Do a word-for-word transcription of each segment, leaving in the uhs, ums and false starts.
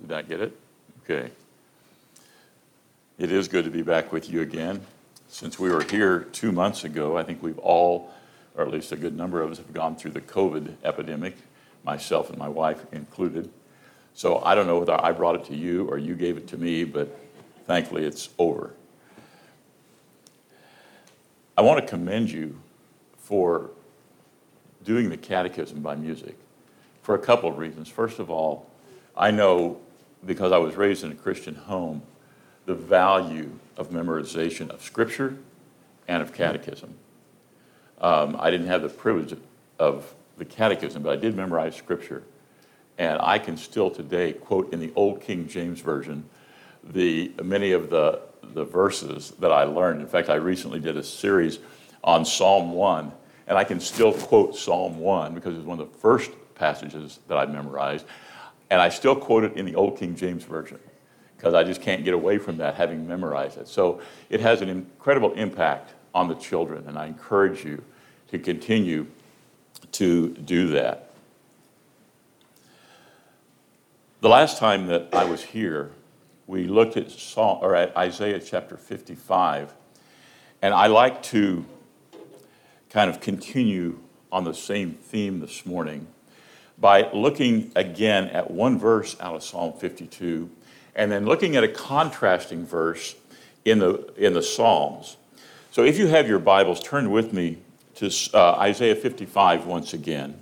Did I get it? Okay. It is good to be back with you again. Since we were here two months ago, I think we've all, or at least a good number of us, have gone through the COVID epidemic, myself and my wife included. So I don't know whether I brought it to you or you gave it to me, but thankfully it's over. I want to commend you for doing the catechism by music for a couple of reasons. First of all, I know, because I was raised in a Christian home, the value of memorization of Scripture and of catechism. Um, I didn't have the privilege of the catechism, but I did memorize Scripture. And I can still today quote in the Old King James Version the many of the, the verses that I learned. In fact, I recently did a series on Psalm one, and I can still quote Psalm one because it's one of the first passages that I memorized. And I still quote it in the Old King James Version because I just can't get away from that, having memorized it. So it has an incredible impact on the children, and I encourage you to continue to do that. The last time that I was here, we looked at Psalm, or at Isaiah chapter fifty-five, and I like to kind of continue on the same theme this morning by looking again at one verse out of Psalm fifty-two, and then looking at a contrasting verse in the in the Psalms. So if you have your Bibles, turn with me to uh, Isaiah fifty-five once again.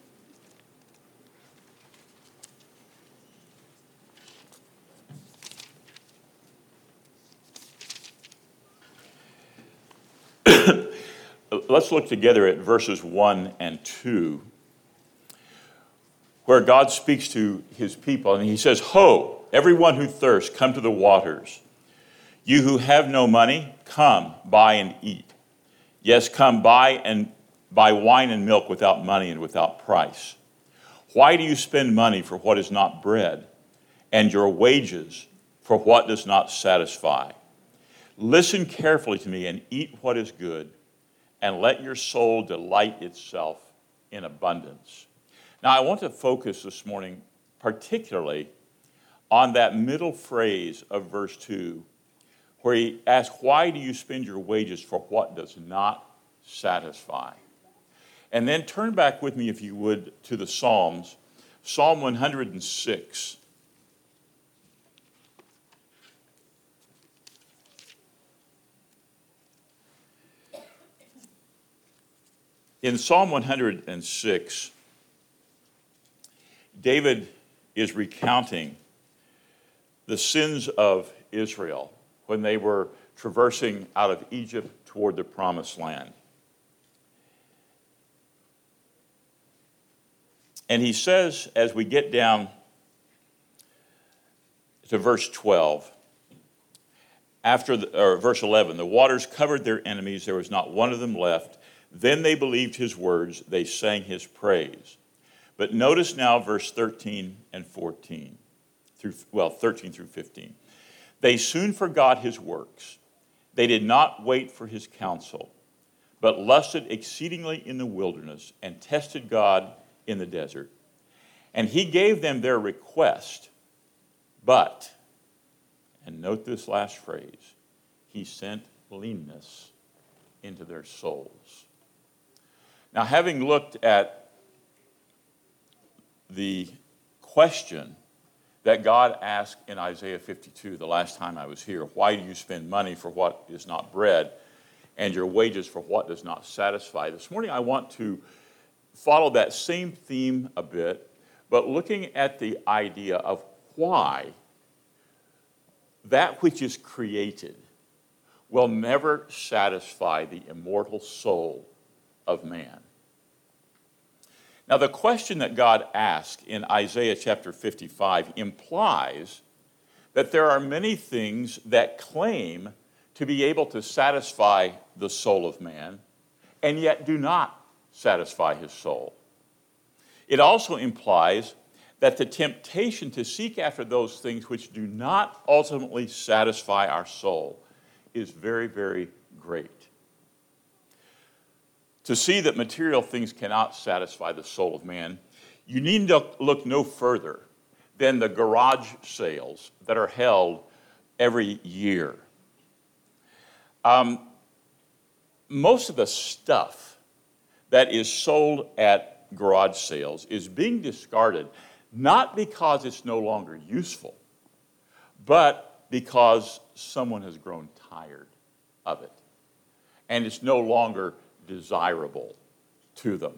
Let's look together at verses one and two, where God speaks to his people, and he says, "Ho, everyone who thirsts, come to the waters. You who have no money, come, buy and eat. Yes, come buy and buy wine and milk without money and without price. Why do you spend money for what is not bread, and your wages for what does not satisfy? Listen carefully to me and eat what is good, and let your soul delight itself in abundance." Now, I want to focus this morning particularly on that middle phrase of verse two, where he asks, why do you spend your wages for what does not satisfy? And then turn back with me, if you would, to the Psalms, Psalm one hundred six. In Psalm one hundred six, David is recounting the sins of Israel when they were traversing out of Egypt toward the Promised Land. And he says, as we get down to verse twelve, after the, or verse eleven, the waters covered their enemies, there was not one of them left. Then they believed his words, they sang his praise. But notice now verse thirteen and fourteen, through well, thirteen through fifteen. They soon forgot his works. They did not wait for his counsel, but lusted exceedingly in the wilderness and tested God in the desert. And he gave them their request, but, and note this last phrase, he sent leanness into their souls. Now, having looked at the question that God asked in Isaiah fifty-two the last time I was here, why do you spend money for what is not bread and your wages for what does not satisfy? This morning I want to follow that same theme a bit, but looking at the idea of why that which is created will never satisfy the immortal soul of man. Now, the question that God asked in Isaiah chapter fifty-five implies that there are many things that claim to be able to satisfy the soul of man and yet do not satisfy his soul. It also implies that the temptation to seek after those things which do not ultimately satisfy our soul is very, very great. To see that material things cannot satisfy the soul of man, you need to look no further than the garage sales that are held every year. Um, most of the stuff that is sold at garage sales is being discarded not because it's no longer useful, but because someone has grown tired of it, and it's no longer desirable to them.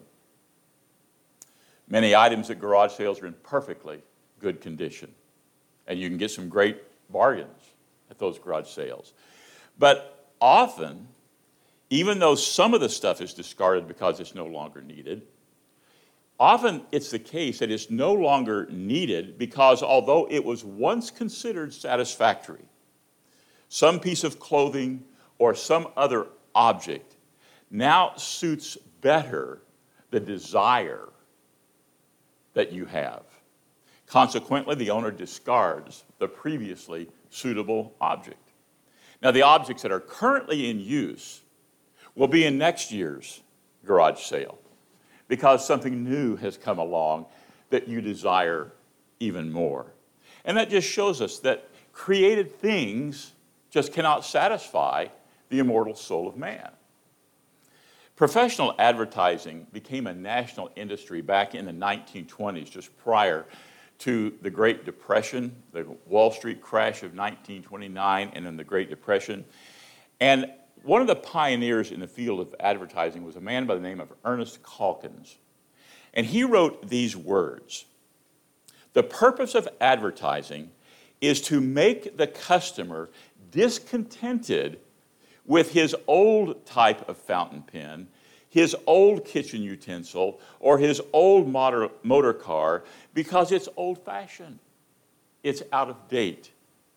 Many items at garage sales are in perfectly good condition, and you can get some great bargains at those garage sales. But often, even though some of the stuff is discarded because it's no longer needed, often it's the case that it's no longer needed because although it was once considered satisfactory, some piece of clothing or some other object now suits better the desire that you have. Consequently, the owner discards the previously suitable object. Now, the objects that are currently in use will be in next year's garage sale because something new has come along that you desire even more. And that just shows us that created things just cannot satisfy the immortal soul of man. Professional advertising became a national industry back in the nineteen twenties, just prior to the Great Depression, the Wall Street crash of nineteen twenty-nine, and then the Great Depression. And one of the pioneers in the field of advertising was a man by the name of Ernest Calkins. And he wrote these words: "The purpose of advertising is to make the customer discontented with his old type of fountain pen, his old kitchen utensil, or his old motor, motor car because it's old-fashioned, it's out of date."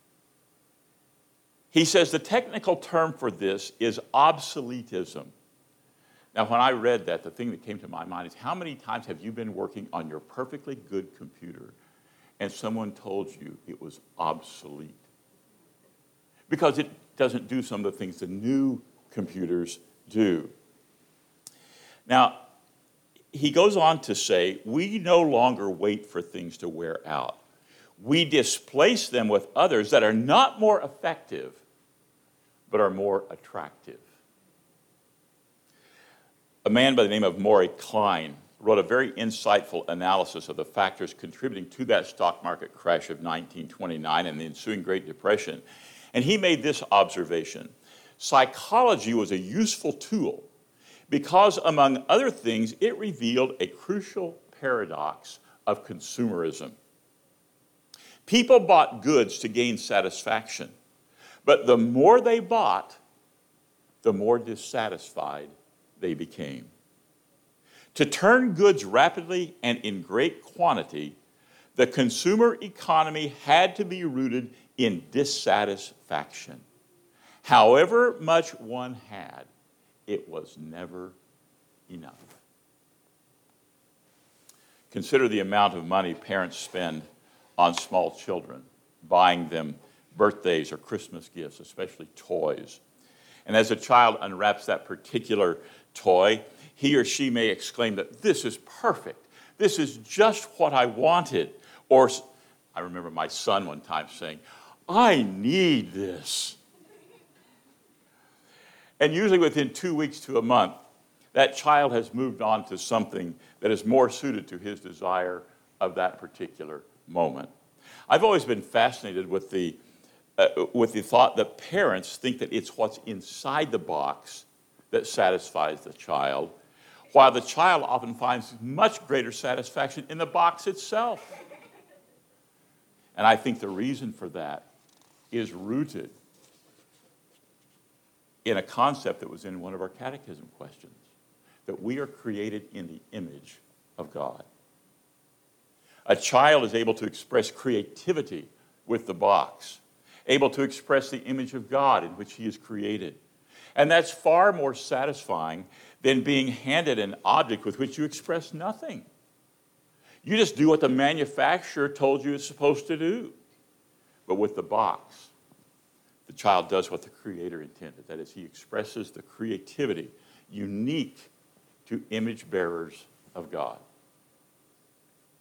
He says the technical term for this is obsoletism. Now, when I read that, the thing that came to my mind is how many times have you been working on your perfectly good computer and someone told you it was obsolete? Because it doesn't do some of the things the new computers do. Now, he goes on to say, we no longer wait for things to wear out. We displace them with others that are not more effective, but are more attractive. A man by the name of Maury Klein wrote a very insightful analysis of the factors contributing to that stock market crash of nineteen twenty-nine and the ensuing Great Depression. And he made this observation: psychology was a useful tool because, among other things, it revealed a crucial paradox of consumerism. People bought goods to gain satisfaction, but the more they bought, the more dissatisfied they became. To turn goods rapidly and in great quantity, the consumer economy had to be rooted in dissatisfaction. However much one had, it was never enough. Consider the amount of money parents spend on small children, buying them birthdays or Christmas gifts, especially toys. And as a child unwraps that particular toy, he or she may exclaim that this is perfect. This is just what I wanted. Or I remember my son one time saying, I need this. And usually within two weeks to a month, that child has moved on to something that is more suited to his desire of that particular moment. I've always been fascinated with the, uh, with the thought that parents think that it's what's inside the box that satisfies the child, while the child often finds much greater satisfaction in the box itself. And I think the reason for that is rooted in a concept that was in one of our catechism questions, that we are created in the image of God. A child is able to express creativity with the box, able to express the image of God in which he is created. And that's far more satisfying than being handed an object with which you express nothing. You just do what the manufacturer told you it's supposed to do. But with the box, the child does what the Creator intended. That is, he expresses the creativity unique to image bearers of God.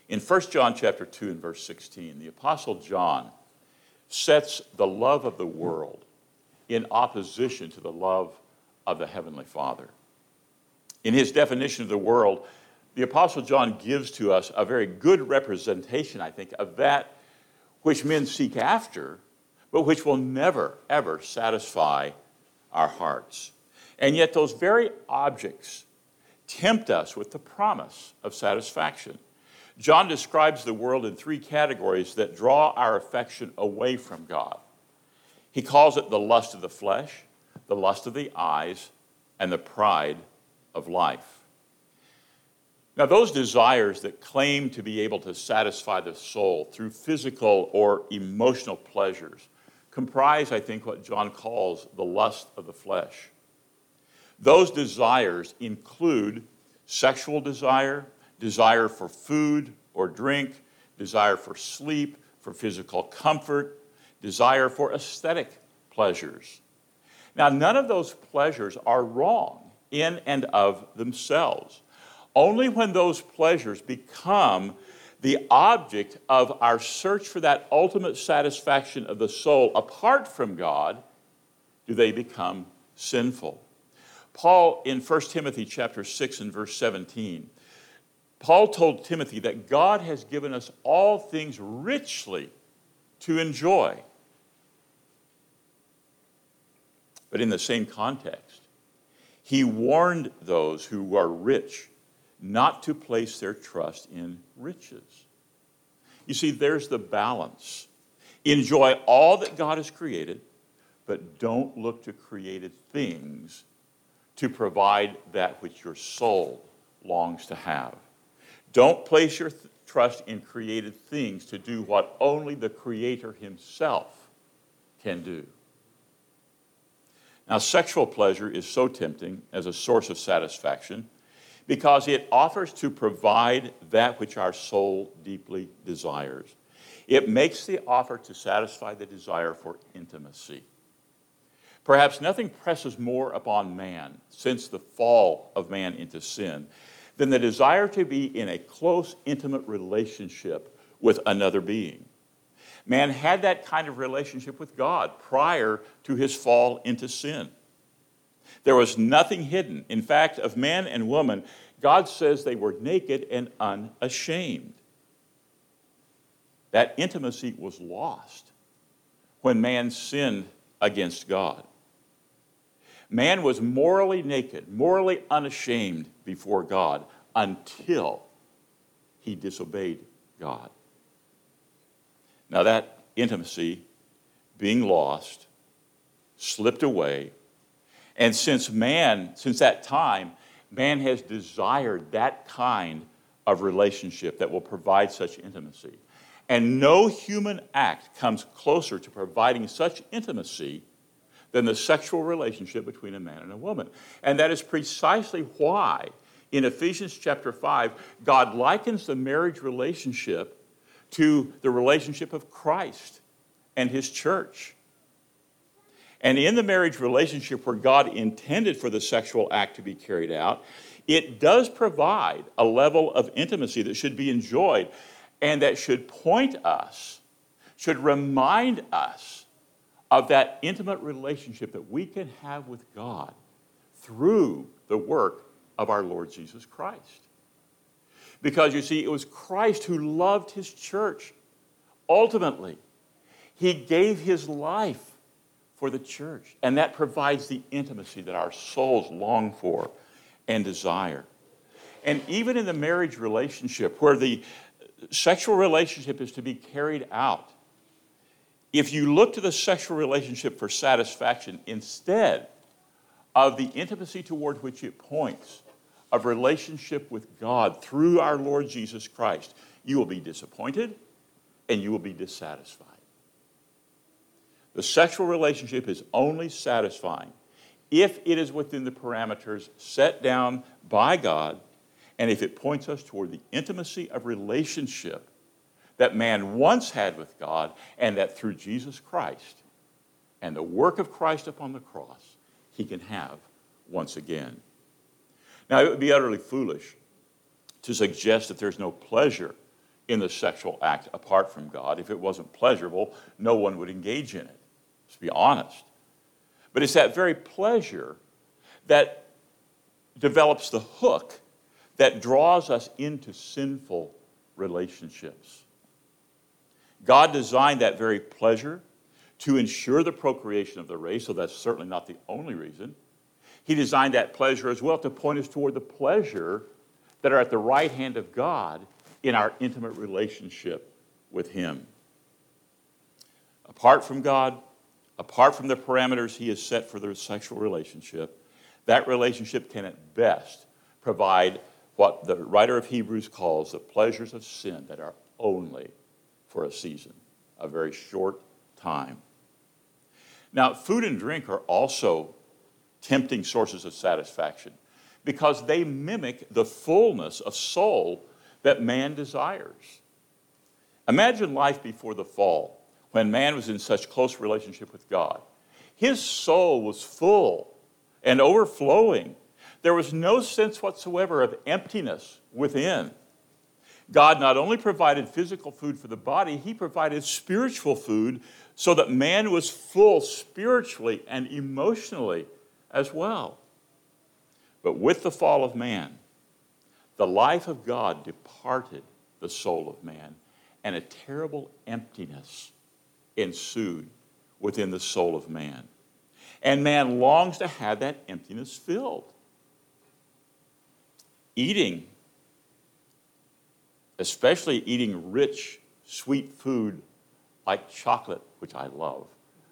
In First John chapter two and verse sixteen, the Apostle John sets the love of the world in opposition to the love of the Heavenly Father. In his definition of the world, the Apostle John gives to us a very good representation, I think, of that which men seek after, but which will never, ever satisfy our hearts. And yet those very objects tempt us with the promise of satisfaction. John describes the world in three categories that draw our affection away from God. He calls it the lust of the flesh, the lust of the eyes, and the pride of life. Now, those desires that claim to be able to satisfy the soul through physical or emotional pleasures comprise, I think, what John calls the lust of the flesh. Those desires include sexual desire, desire for food or drink, desire for sleep, for physical comfort, desire for aesthetic pleasures. Now, none of those pleasures are wrong in and of themselves. Only when those pleasures become the object of our search for that ultimate satisfaction of the soul apart from God do they become sinful. Paul, in First Timothy chapter six and verse seventeen, Paul told Timothy that God has given us all things richly to enjoy. But in the same context, he warned those who are rich not to place their trust in riches. You see, there's the balance. Enjoy all that God has created, but don't look to created things to provide that which your soul longs to have. Don't place your th- trust in created things to do what only the Creator himself can do. Now, sexual pleasure is so tempting as a source of satisfaction because it offers to provide that which our soul deeply desires. It makes the offer to satisfy the desire for intimacy. Perhaps nothing presses more upon man since the fall of man into sin than the desire to be in a close, intimate relationship with another being. Man had that kind of relationship with God prior to his fall into sin. There was nothing hidden. In fact, of man and woman, God says they were naked and unashamed. That intimacy was lost when man sinned against God. Man was morally naked, morally unashamed before God until he disobeyed God. Now that intimacy being lost, slipped away, and since man, since that time, man has desired that kind of relationship that will provide such intimacy. And no human act comes closer to providing such intimacy than the sexual relationship between a man and a woman. And that is precisely why in Ephesians chapter five, God likens the marriage relationship to the relationship of Christ and his church. And in the marriage relationship where God intended for the sexual act to be carried out, it does provide a level of intimacy that should be enjoyed and that should point us, should remind us of that intimate relationship that we can have with God through the work of our Lord Jesus Christ. Because you see, it was Christ who loved his church. Ultimately, he gave his life for the church, and that provides the intimacy that our souls long for and desire. And even in the marriage relationship, where the sexual relationship is to be carried out, if you look to the sexual relationship for satisfaction instead of the intimacy toward which it points, of relationship with God through our Lord Jesus Christ, you will be disappointed and you will be dissatisfied. The sexual relationship is only satisfying if it is within the parameters set down by God and if it points us toward the intimacy of relationship that man once had with God and that through Jesus Christ and the work of Christ upon the cross, he can have once again. Now, it would be utterly foolish to suggest that there's no pleasure in the sexual act apart from God. If it wasn't pleasurable, no one would engage in it. Let's be honest. But it's that very pleasure that develops the hook that draws us into sinful relationships. God designed that very pleasure to ensure the procreation of the race, so that's certainly not the only reason. He designed that pleasure as well to point us toward the pleasure that are at the right hand of God in our intimate relationship with Him. Apart from God, apart from the parameters He has set for their sexual relationship, that relationship can at best provide what the writer of Hebrews calls the pleasures of sin that are only for a season, a very short time. Now, food and drink are also tempting sources of satisfaction because they mimic the fullness of soul that man desires. Imagine life before the fall, when man was in such close relationship with God. His soul was full and overflowing. There was no sense whatsoever of emptiness within. God not only provided physical food for the body, He provided spiritual food so that man was full spiritually and emotionally as well. But with the fall of man, the life of God departed the soul of man, and a terrible emptiness ensued within the soul of man. And man longs to have that emptiness filled. Eating, especially eating rich, sweet food like chocolate, which I love,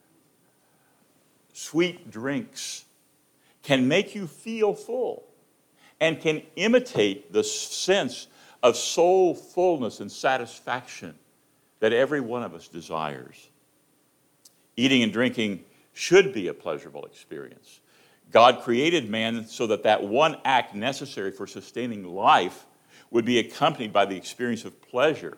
sweet drinks, can make you feel full and can imitate the sense of soul fullness and satisfaction that every one of us desires. Eating and drinking should be a pleasurable experience. God created man so that that one act necessary for sustaining life would be accompanied by the experience of pleasure.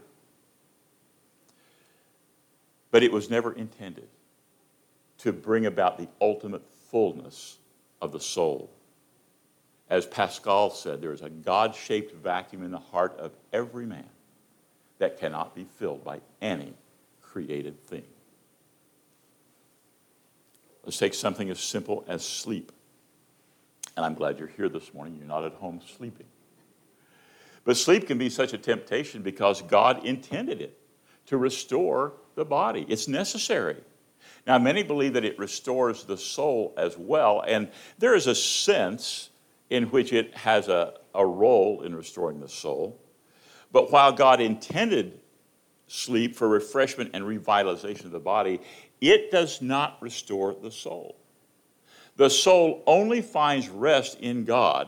But it was never intended to bring about the ultimate fullness of the soul. As Pascal said, there is a God-shaped vacuum in the heart of every man that cannot be filled by any created thing. Let's take something as simple as sleep. And I'm glad you're here this morning. You're not at home sleeping. But sleep can be such a temptation because God intended it to restore the body. It's necessary. Now, many believe that it restores the soul as well, and there is a sense in which it has a, a role in restoring the soul. But while God intended sleep for refreshment and revitalization of the body, it does not restore the soul. The soul only finds rest in God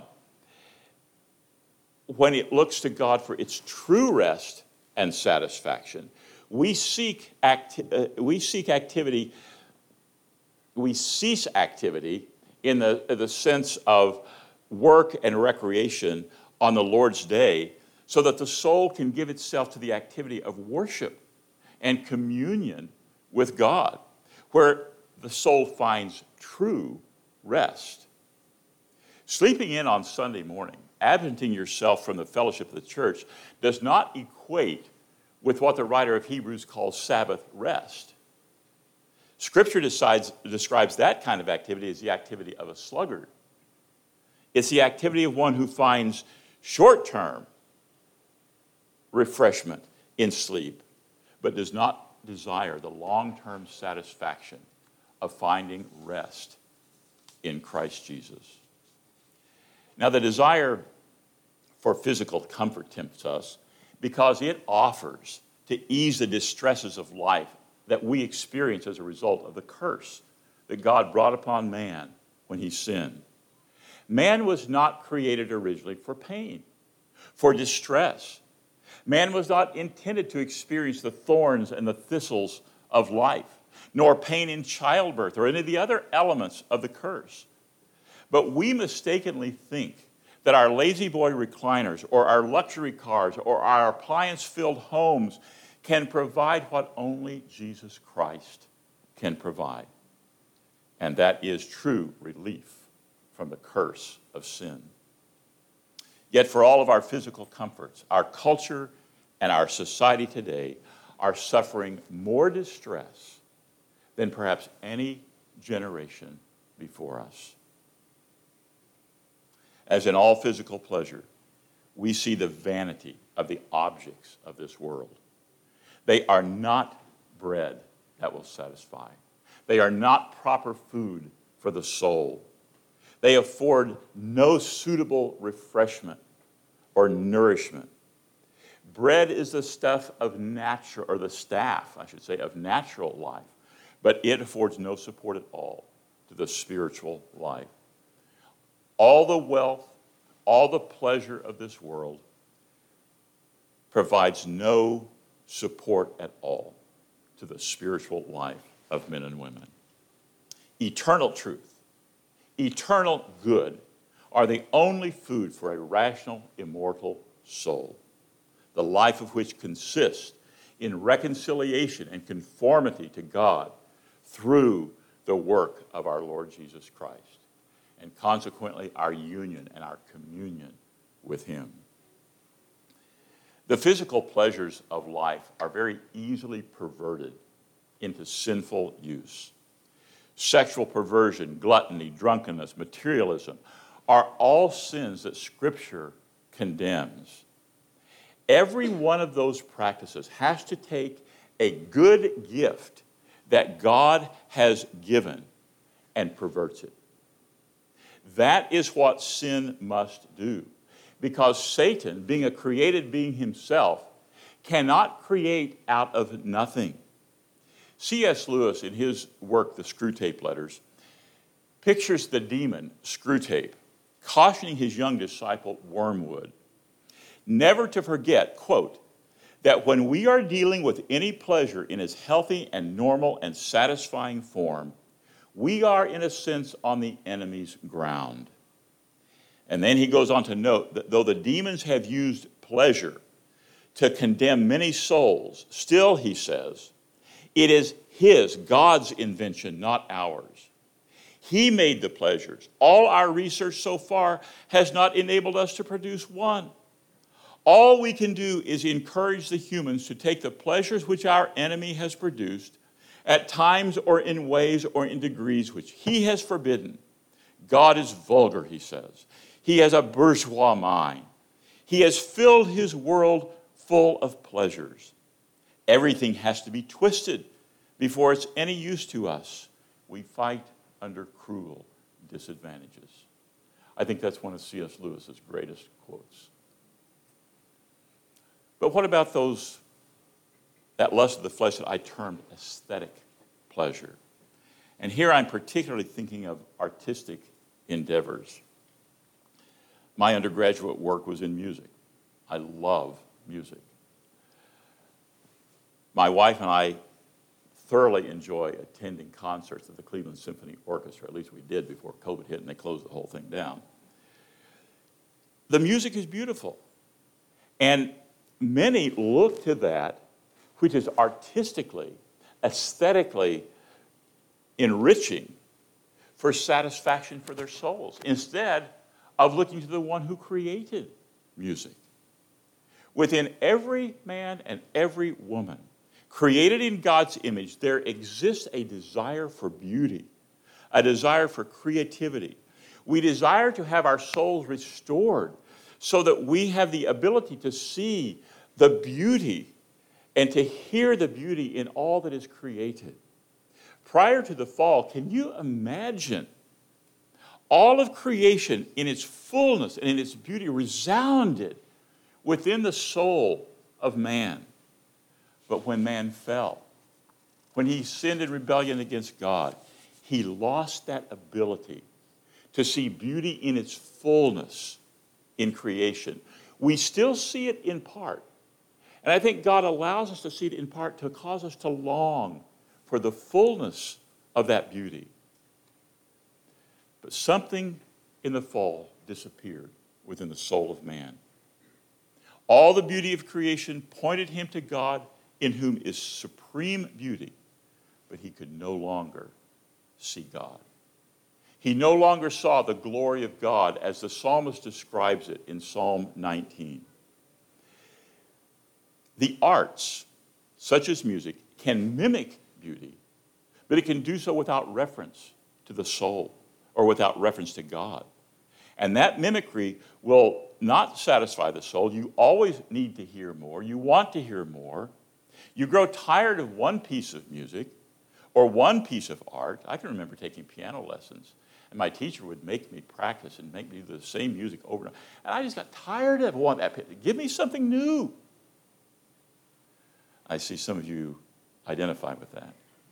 when it looks to God for its true rest and satisfaction. We seek, acti- uh, we seek activity, we cease activity in the, in the sense of work and recreation on the Lord's day so that the soul can give itself to the activity of worship and communion with God, where the soul finds true rest. Sleeping in on Sunday morning, absenting yourself from the fellowship of the church, does not equate with what the writer of Hebrews calls Sabbath rest. Scripture decides, describes that kind of activity as the activity of a sluggard. It's the activity of one who finds short-term refreshment in sleep, but does not desire the long-term satisfaction of finding rest in Christ Jesus. Now, the desire for physical comfort tempts us because it offers to ease the distresses of life that we experience as a result of the curse that God brought upon man when he sinned. Man was not created originally for pain, for distress. Man was not intended to experience the thorns and the thistles of life, nor pain in childbirth or any of the other elements of the curse. But we mistakenly think that our lazy boy recliners or our luxury cars or our appliance-filled homes can provide what only Jesus Christ can provide. And that is true relief from the curse of sin. Yet for all of our physical comforts, our culture and our society today are suffering more distress than perhaps any generation before us. As in all physical pleasure, we see the vanity of the objects of this world. They are not bread that will satisfy. They are not proper food for the soul. They afford no suitable refreshment or nourishment. Bread is the stuff of natural, or the staff, I should say, of natural life, but it affords no support at all to the spiritual life. All the wealth, all the pleasure of this world provides no support at all to the spiritual life of men and women. Eternal truth, eternal good are the only food for a rational, immortal soul, the life of which consists in reconciliation and conformity to God through the work of our Lord Jesus Christ, and consequently our union and our communion with him. The physical pleasures of life are very easily perverted into sinful use. Sexual perversion, gluttony, drunkenness, materialism are all sins that Scripture condemns. Every one of those practices has to take a good gift that God has given and perverts it. That is what sin must do, because Satan, being a created being himself, cannot create out of nothing. C S Lewis, in his work, The Screwtape Letters, pictures the demon, Screwtape, cautioning his young disciple, Wormwood, never to forget, quote, that when we are dealing with any pleasure in its healthy and normal and satisfying form, we are, in a sense, on the enemy's ground. And then he goes on to note that though the demons have used pleasure to condemn many souls, still, he says, it is his, God's invention, not ours. He made the pleasures. All our research so far has not enabled us to produce one. All we can do is encourage the humans to take the pleasures which our enemy has produced at times or in ways or in degrees which he has forbidden. God is vulgar, he says. He has a bourgeois mind. He has filled his world full of pleasures. Everything has to be twisted before it's any use to us. We fight under cruel disadvantages. I think that's one of C S Lewis's greatest quotes. But what about those, that lust of the flesh that I termed aesthetic pleasure? And here I'm particularly thinking of artistic endeavors. My undergraduate work was in music. I love music. My wife and I thoroughly enjoy attending concerts at the Cleveland Symphony Orchestra. At least we did before COVID hit and they closed the whole thing down. The music is beautiful. And many look to that which is artistically, aesthetically enriching for satisfaction for their souls, instead of looking to the one who created music. Within every man and every woman, created in God's image, there exists a desire for beauty, a desire for creativity. We desire to have our souls restored so that we have the ability to see the beauty and to hear the beauty in all that is created. Prior to the fall, can you imagine all of creation in its fullness and in its beauty resounded within the soul of man? But when man fell, when he sinned in rebellion against God, he lost that ability to see beauty in its fullness in creation. We still see it in part. And I think God allows us to see it in part to cause us to long for the fullness of that beauty. But something in the fall disappeared within the soul of man. All the beauty of creation pointed him to God, in whom is supreme beauty, but he could no longer see God. He no longer saw the glory of God as the psalmist describes it in Psalm nineteen. The arts, such as music, can mimic beauty, but it can do so without reference to the soul or without reference to God. And that mimicry will not satisfy the soul. You always need to hear more. You want to hear more. You grow tired of one piece of music or one piece of art. I can remember taking piano lessons, and my teacher would make me practice and make me do the same music over and over. And I just got tired of wanting that. Give me something new. I see some of you identify with that.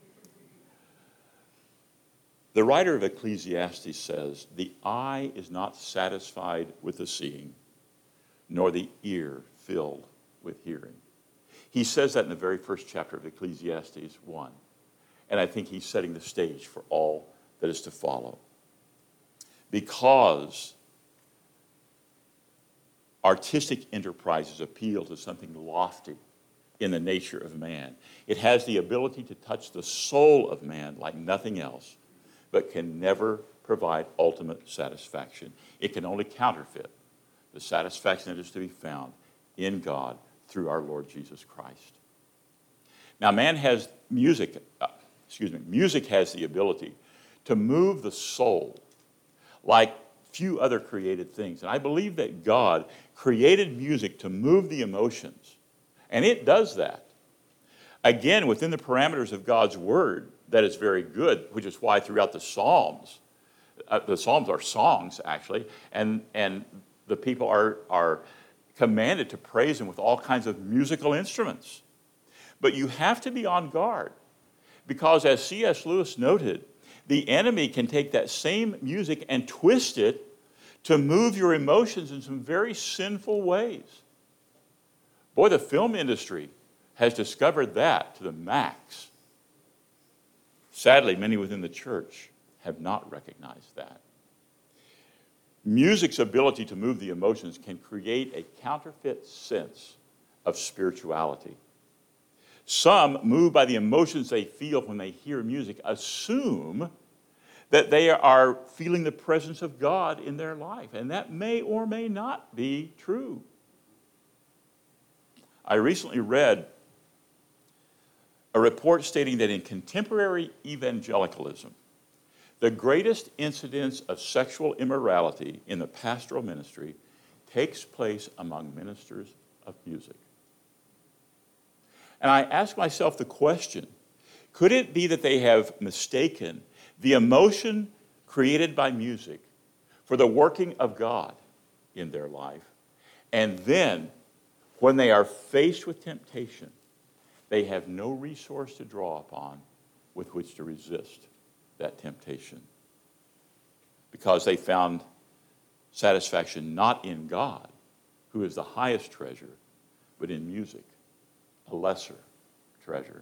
The writer of Ecclesiastes says, the eye is not satisfied with the seeing, nor the ear filled with hearing. He says that in the very first chapter of Ecclesiastes one. And I think he's setting the stage for all that is to follow. Because artistic enterprises appeal to something lofty in the nature of man, it has the ability to touch the soul of man like nothing else, but can never provide ultimate satisfaction. It can only counterfeit the satisfaction that is to be found in God through our Lord Jesus Christ. Now, man has music, uh, excuse me, music has the ability to move the soul like few other created things. And I believe that God created music to move the emotions, and it does that. Again, within the parameters of God's word, that is very good, which is why throughout the Psalms, uh, the Psalms are songs, actually, and, and the people are, are commanded to praise him with all kinds of musical instruments. But you have to be on guard, because as C S Lewis noted, the enemy can take that same music and twist it to move your emotions in some very sinful ways. Boy, the film industry has discovered that to the max. Sadly, many within the church have not recognized that. Music's ability to move the emotions can create a counterfeit sense of spirituality. Some, moved by the emotions they feel when they hear music, assume that they are feeling the presence of God in their life, and that may or may not be true. I recently read a report stating that in contemporary evangelicalism, the greatest incidence of sexual immorality in the pastoral ministry takes place among ministers of music. And I ask myself the question, could it be that they have mistaken the emotion created by music for the working of God in their life? And then, when they are faced with temptation, they have no resource to draw upon with which to resist that temptation, because they found satisfaction not in God, who is the highest treasure, but in music, a lesser treasure.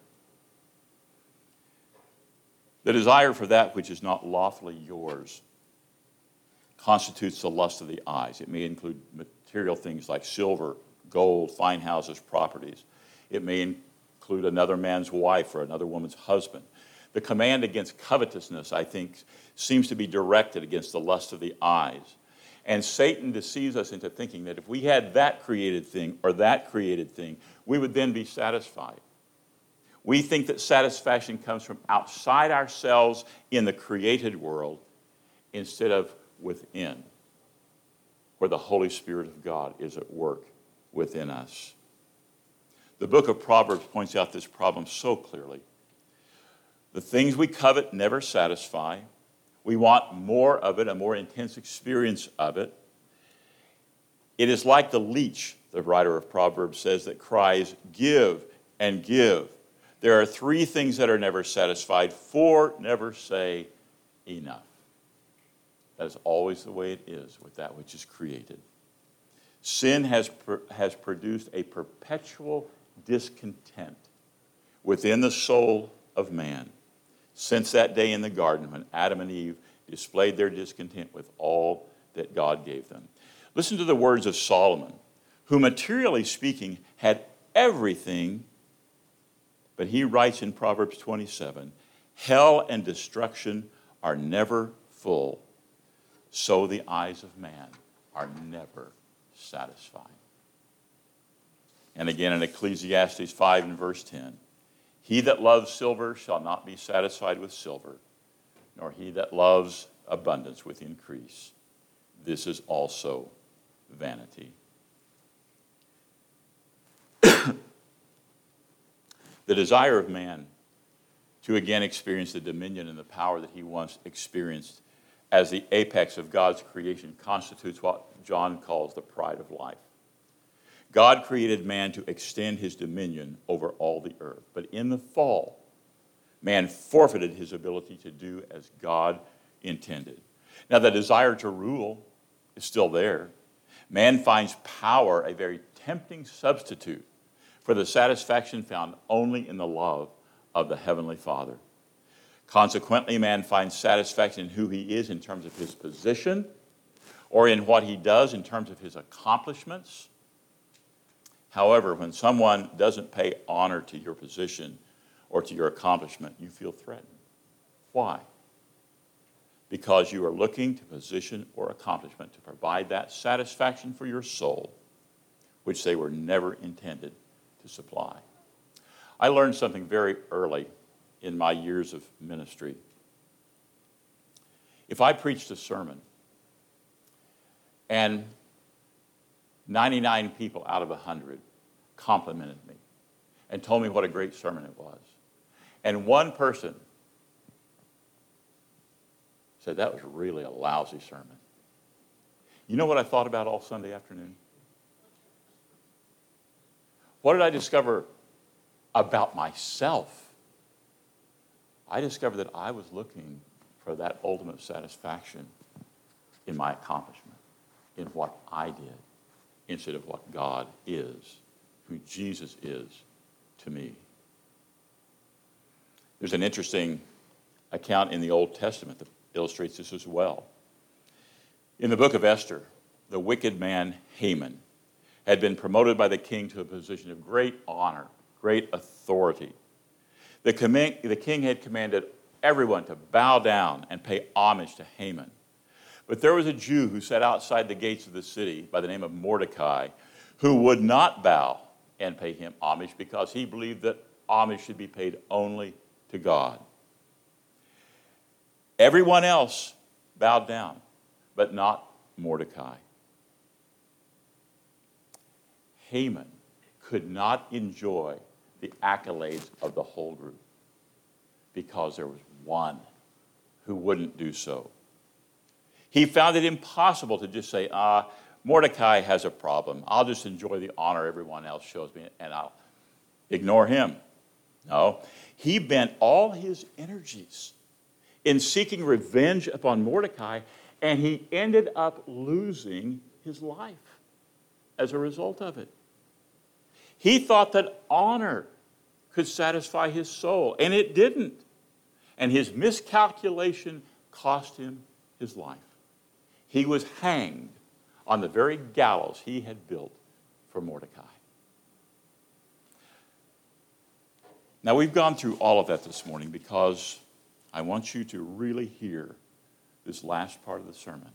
The desire for that which is not lawfully yours constitutes the lust of the eyes. It may include material things like silver, gold, fine houses, properties. It may include another man's wife or another woman's husband. The command against covetousness, I think, seems to be directed against the lust of the eyes. And Satan deceives us into thinking that if we had that created thing or that created thing, we would then be satisfied. We think that satisfaction comes from outside ourselves in the created world instead of within, where the Holy Spirit of God is at work within us. The book of Proverbs points out this problem so clearly. The things we covet never satisfy. We want more of it, a more intense experience of it. It is like the leech, the writer of Proverbs says, that cries, give and give. There are three things that are never satisfied. Four never say enough. That is always the way it is with that which is created. Sin has, has produced a perpetual discontent within the soul of man since that day in the garden when Adam and Eve displayed their discontent with all that God gave them. Listen to the words of Solomon, who materially speaking had everything, but he writes in Proverbs twenty-seven, hell and destruction are never full, so the eyes of man are never satisfied. And again in Ecclesiastes five and verse ten, he that loves silver shall not be satisfied with silver, nor he that loves abundance with increase. This is also vanity. The desire of man to again experience the dominion and the power that he once experienced as the apex of God's creation constitutes what John calls the pride of life. God created man to extend his dominion over all the earth. But in the fall, man forfeited his ability to do as God intended. Now, the desire to rule is still there. Man finds power a very tempting substitute for the satisfaction found only in the love of the Heavenly Father. Consequently, man finds satisfaction in who he is in terms of his position or in what he does in terms of his accomplishments. However, when someone doesn't pay honor to your position or to your accomplishment, you feel threatened. Why? Because you are looking to position or accomplishment to provide that satisfaction for your soul, which they were never intended to supply. I learned something very early in my years of ministry. If I preached a sermon and ninety-nine people out of one hundred complimented me and told me what a great sermon it was, and one person said, that was really a lousy sermon, you know what I thought about all Sunday afternoon? What did I discover about myself? I discovered that I was looking for that ultimate satisfaction in my accomplishment, in what I did, instead of what God is, who Jesus is to me. There's an interesting account in the Old Testament that illustrates this as well. In the book of Esther, the wicked man Haman had been promoted by the king to a position of great honor, great authority. The, command, the king had commanded everyone to bow down and pay homage to Haman. But there was a Jew who sat outside the gates of the city by the name of Mordecai who would not bow and pay him homage because he believed that homage should be paid only to God. Everyone else bowed down, but not Mordecai. Haman could not enjoy the accolades of the whole group because there was one who wouldn't do so. He found it impossible to just say, ah, Mordecai has a problem. I'll just enjoy the honor everyone else shows me and I'll ignore him. No, he bent all his energies in seeking revenge upon Mordecai, and he ended up losing his life as a result of it. He thought that honor could satisfy his soul, and it didn't. And his miscalculation cost him his life. He was hanged on the very gallows he had built for Mordecai. Now, we've gone through all of that this morning because I want you to really hear this last part of the sermon.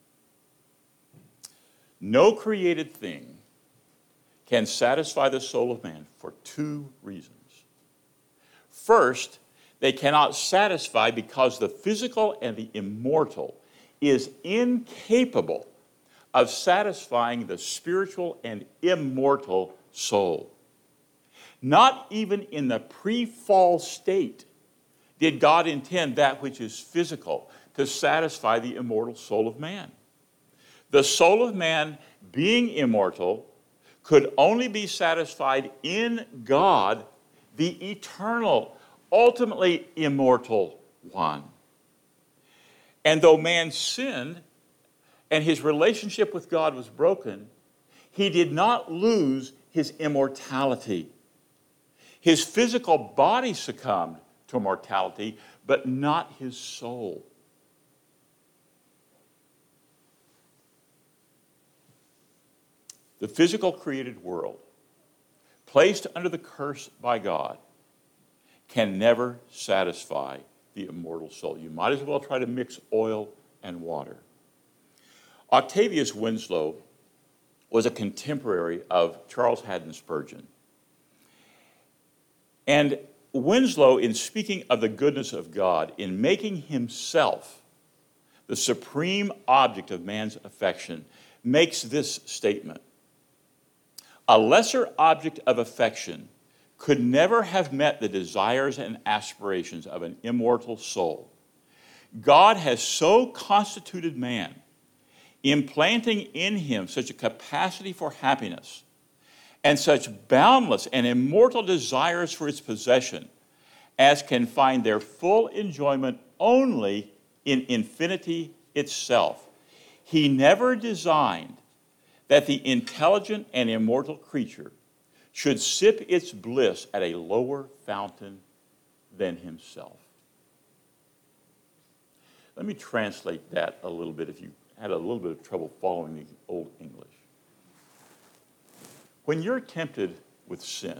No created thing can satisfy the soul of man for two reasons. First, they cannot satisfy because the physical and the immortal is incapable of satisfying the spiritual and immortal soul. Not even in the pre-fall state did God intend that which is physical to satisfy the immortal soul of man. The soul of man, being immortal, could only be satisfied in God, the eternal, ultimately immortal one. And though man sinned and his relationship with God was broken, he did not lose his immortality. His physical body succumbed to mortality, but not his soul. The physical created world, placed under the curse by God, can never satisfy the immortal soul. You might as well try to mix oil and water. Octavius Winslow was a contemporary of Charles Haddon Spurgeon. And Winslow, in speaking of the goodness of God, in making himself the supreme object of man's affection, makes this statement: a lesser object of affection could never have met the desires and aspirations of an immortal soul. God has so constituted man, implanting in him such a capacity for happiness and such boundless and immortal desires for its possession as can find their full enjoyment only in infinity itself. He never designed that the intelligent and immortal creature should sip its bliss at a lower fountain than himself. Let me translate that a little bit if you had a little bit of trouble following the Old English. When you're tempted with sin,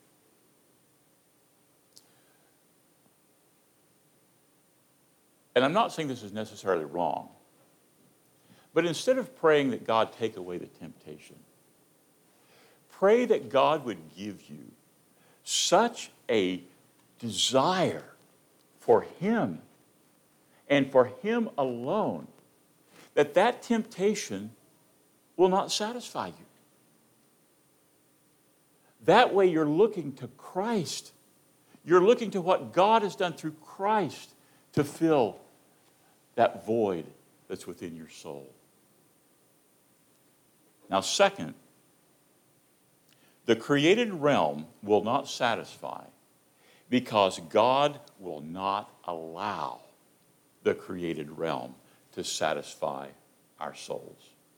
and I'm not saying this is necessarily wrong, but instead of praying that God take away the temptation, pray that God would give you such a desire for him and for him alone that that temptation will not satisfy you. That way you're looking to Christ. You're looking to what God has done through Christ to fill that void that's within your soul. Now, second, the created realm will not satisfy because God will not allow the created realm to satisfy our souls.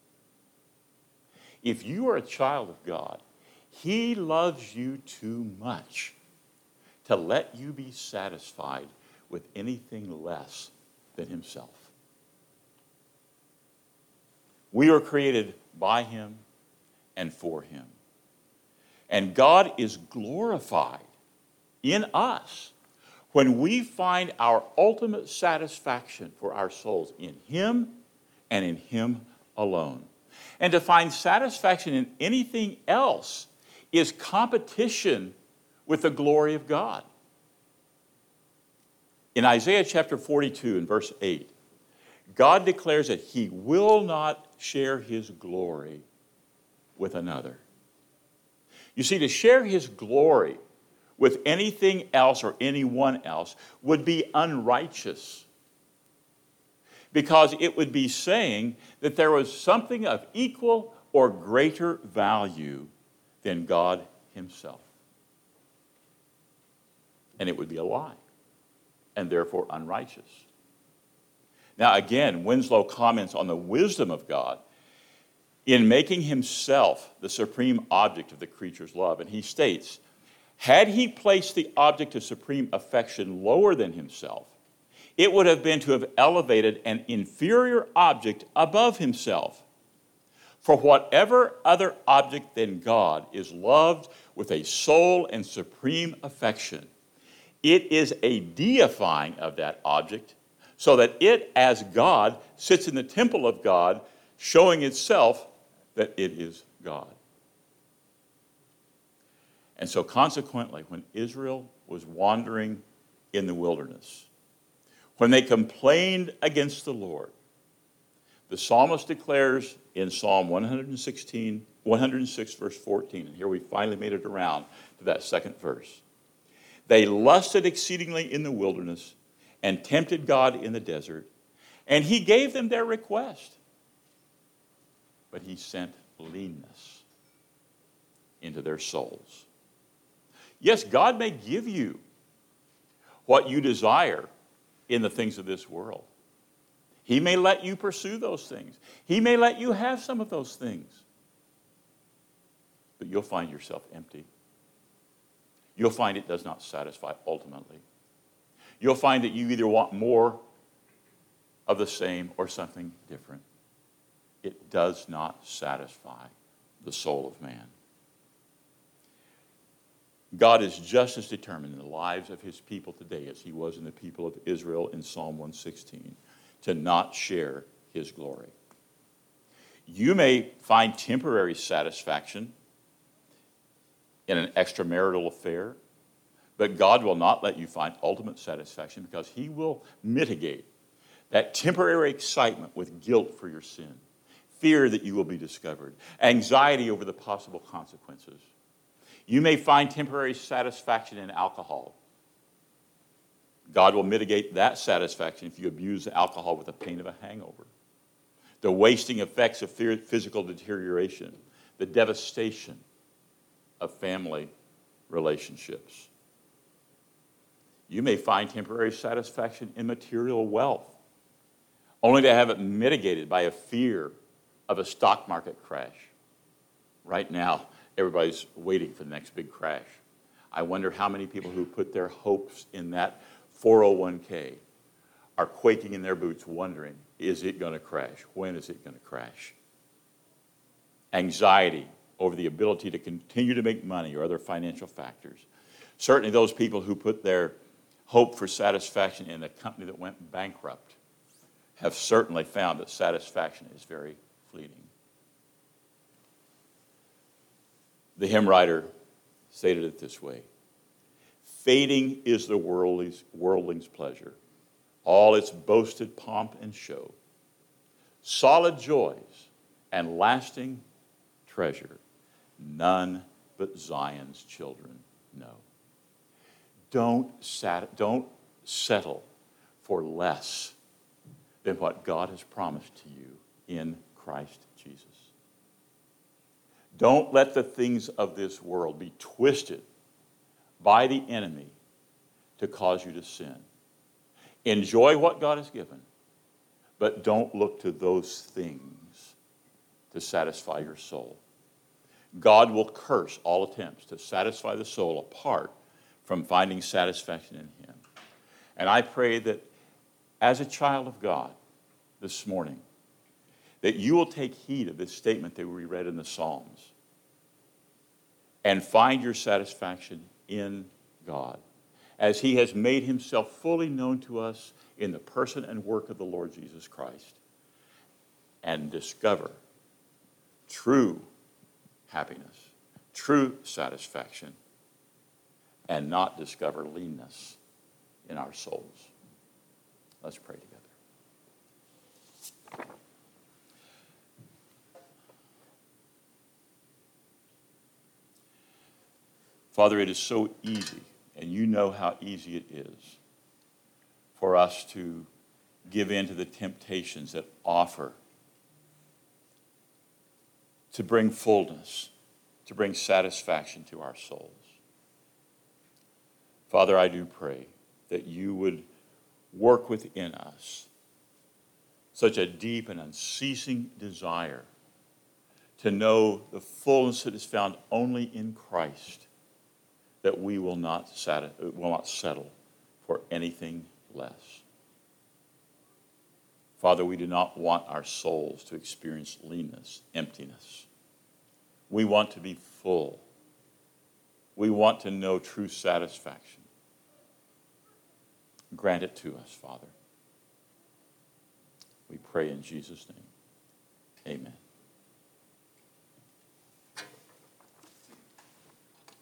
If you are a child of God, he loves you too much to let you be satisfied with anything less than himself. We were created by him and for him. And God is glorified in us when we find our ultimate satisfaction for our souls in him and in him alone. And to find satisfaction in anything else is competition with the glory of God. In Isaiah chapter forty-two and verse eight, God declares that he will not share his glory with another. You see, to share his glory with anything else or anyone else would be unrighteous, because it would be saying that there was something of equal or greater value than God himself. And it would be a lie, and therefore unrighteous. Now again, Winslow comments on the wisdom of God in making himself the supreme object of the creature's love. And he states, had he placed the object of supreme affection lower than himself, it would have been to have elevated an inferior object above himself. For whatever other object than God is loved with a sole and supreme affection, it is a deifying of that object, so that it, as God, sits in the temple of God, showing itself that it is God. And so consequently, when Israel was wandering in the wilderness, when they complained against the Lord, the psalmist declares in Psalm one sixteen, one hundred six, verse fourteen, and here we finally made it around to that second verse. They lusted exceedingly in the wilderness and tempted God in the desert, and he gave them their request. But he sent leanness into their souls. Yes, God may give you what you desire in the things of this world. He may let you pursue those things. He may let you have some of those things. But you'll find yourself empty. You'll find it does not satisfy ultimately. You'll find that you either want more of the same or something different. It does not satisfy the soul of man. God is just as determined in the lives of his people today as he was in the people of Israel in Psalm one sixteen to not share his glory. You may find temporary satisfaction in an extramarital affair, but God will not let you find ultimate satisfaction because he will mitigate that temporary excitement with guilt for your sin, fear that you will be discovered, anxiety over the possible consequences. You may find temporary satisfaction in alcohol. God will mitigate that satisfaction if you abuse alcohol with the pain of a hangover. The wasting effects of physical deterioration, the devastation of family relationships. You may find temporary satisfaction in material wealth, only to have it mitigated by a fear of a stock market crash. Right now, everybody's waiting for the next big crash. I wonder how many people who put their hopes in that four oh one k are quaking in their boots wondering, is it going to crash? When is it going to crash? Anxiety over the ability to continue to make money or other financial factors. Certainly those people who put their hope for satisfaction in a company that went bankrupt have certainly found that satisfaction is very fleeting. The hymn writer stated it this way: fading is the worldling's, worldling's pleasure, all its boasted pomp and show, solid joys and lasting treasure, none but Zion's children know. Don't, sat, don't settle for less than what God has promised to you in Christ Jesus. Don't let the things of this world be twisted by the enemy to cause you to sin. Enjoy what God has given, but don't look to those things to satisfy your soul. God will curse all attempts to satisfy the soul apart from finding satisfaction in him. And I pray that as a child of God this morning, that you will take heed of this statement that we read in the Psalms and find your satisfaction in God, as he has made himself fully known to us in the person and work of the Lord Jesus Christ, and discover true happiness, true satisfaction, and not discover leanness in our souls. Let's pray together. Father, it is so easy, and you know how easy it is for us to give in to the temptations that offer to bring fullness, to bring satisfaction to our souls. Father, I do pray that you would work within us such a deep and unceasing desire to know the fullness that is found only in Christ, that we will not, sat- will not settle for anything less. Father, we do not want our souls to experience leanness, emptiness. We want to be full. We want to know true satisfaction. Grant it to us, Father. We pray in Jesus' name. Amen.